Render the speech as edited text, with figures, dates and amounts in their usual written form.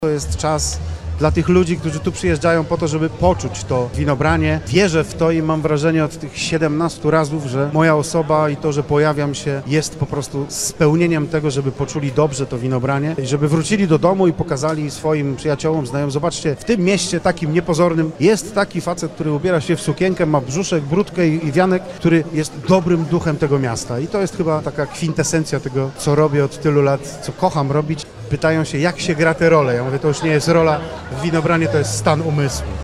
To jest czas dla tych ludzi, którzy tu przyjeżdżają po to, żeby poczuć to winobranie. Wierzę w to i mam wrażenie od tych 17 razów, że moja osoba i to, że pojawiam się, jest po prostu spełnieniem tego, żeby poczuli dobrze to winobranie i żeby wrócili do domu i pokazali swoim przyjaciołom, znajomym. Zobaczcie, w tym mieście takim niepozornym jest taki facet, który ubiera się w sukienkę, ma brzuszek, brudkę i wianek, który jest dobrym duchem tego miasta. I to jest chyba taka kwintesencja tego, co robię od tylu lat, co kocham robić. Pytają się, jak się gra tę rolę. Ja mówię, to już nie jest rola w winobranie, to jest stan umysłu.